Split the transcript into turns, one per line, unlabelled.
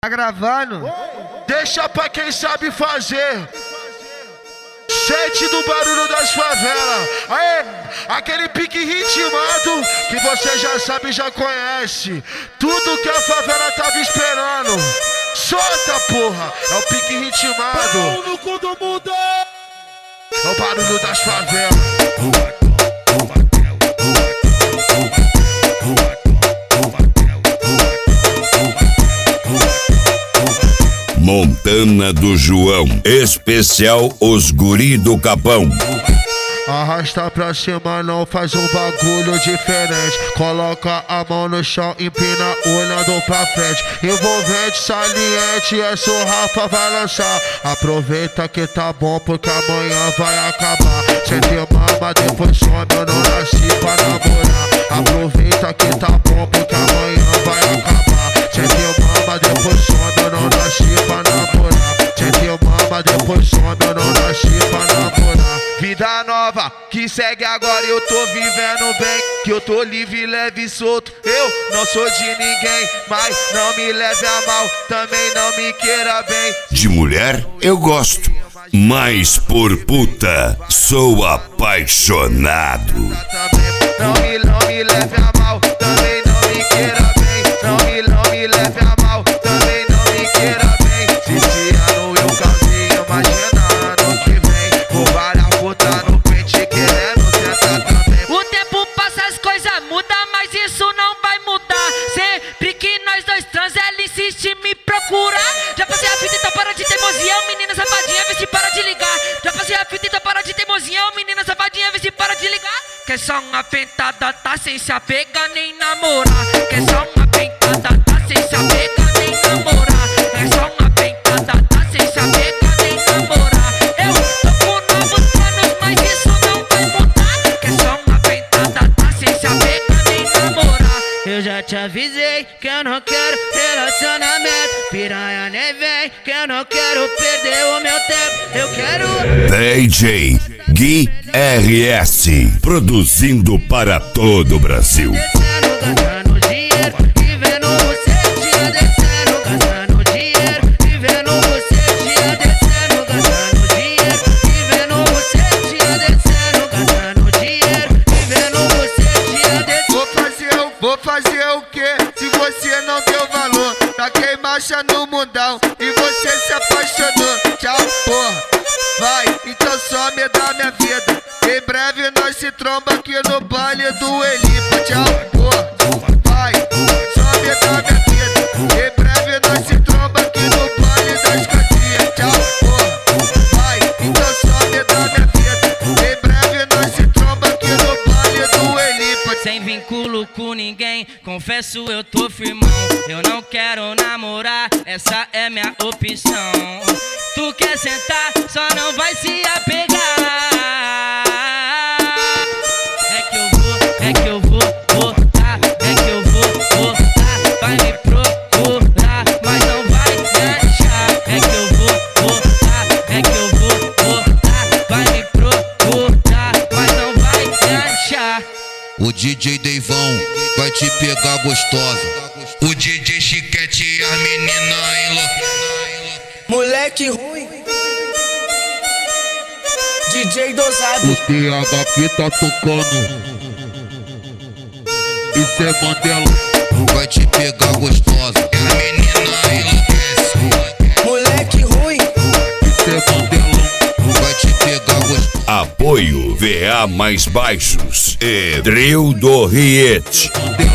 Tá gravando?
Deixa pra quem sabe fazer. Sente do barulho das favelas. Aê, aquele pique ritmado que você já sabe e já conhece. Tudo que a favela tava esperando. Solta, porra! É o pique ritmado.
No cu do mundo.
É o barulho das favelas.
Montana do João, especial os guri do Capão.
Arrasta pra cima, não faz um bagulho diferente. Coloca a mão no chão, empina olhando pra frente. Envolvente, saliente, essa o Rafa vai lançar. Aproveita que tá bom porque amanhã vai acabar. Cê tem mama, depois some, eu não nasci pra namorar. Aproveita que tá bom porque amanhã vai acabar. Cê tem mama, depois some, eu não nasci pra namorar. Cê tem mama, depois some, eu não nasci pra namorar. Vida nova que segue agora, eu tô vivendo bem. Que eu tô livre, leve e solto. Eu não sou de ninguém, mas não me leve a mal. Também não me queira bem.
De mulher eu gosto, mas por puta sou apaixonado.
Não me leve a mal. Também não me queira bem. Não me leve a mal. Também não me queira bem. Se esse ano eu causei, imagina ano que vem. Vou várias putas no pente querendo sentar também.
O tempo passa, as coisas mudam, mas isso não vai mudar. Sempre que nós dois trans, ela insiste em me procurar. Já passei a fita, então para de teimosia, ô menina safadinha, vê se para de ligar. Já passei a fita, então para de teimosia, ô menina safadinha, vê se para de ligar. Quer só uma pentada, tá sem se apegar nem namorar. Quer só uma pentada, tá sem se apegar nem namorar. É só uma pentada, tá sem se apegar nem namorar. Eu tô com novos planos, mas isso não vai mudar. Quer só uma pentada, tá sem se apegar nem namorar. Eu já te avisei que eu não quero relacionamento. Piranha nem vem, que eu não quero perder o meu tempo. Eu quero
DJ Gui RS, produzindo para todo o Brasil.
descendo, gastando dinheiro e vendo você tia descendo, gastando dinheiro e vendo você tia descendo, gastando dinheiro e vendo você tia descendo, gastando dinheiro e vendo você tia descendo.
Vou fazer o quê? Se você não deu valor, taquei marcha no mundão e você se apaixonou. Tchau, porra. Vai, então só me dá minha vida. Em breve nós se tromba aqui no baile do Elipa. Tchau, porra. Vai, só me dá minha vida. Em breve nós se tromba aqui no baile das casinhas. Tchau, porra. Vai, então só me dá minha vida. Em breve nós se tromba aqui no baile do Elipa.
Sem vínculo com ninguém, confesso eu tô firmão. Eu não quero namorar, essa é minha opção. Tu quer sentar, só não vai se apegar. É que eu vou voltar. É que eu vou voltar. Vai me procurar, mas não vai me achar. É que eu vou voltar. É que eu vou voltar. Vai me procurar, mas não vai me achar.
O DJ Deivão vai te pegar gostosa. O DJ Chiquete e as meninas enlouquecem.
Moleque ruim, DJ dosado.
O TH aqui tá tocando. Isso é Mandela.
Vai te pegar gostosa. As meninas enlouquecem.
Moleque ruim,
Isso é Mandela.
Vai te pegar gostosa.
Apoio VA mais baixos e Drill do Riete.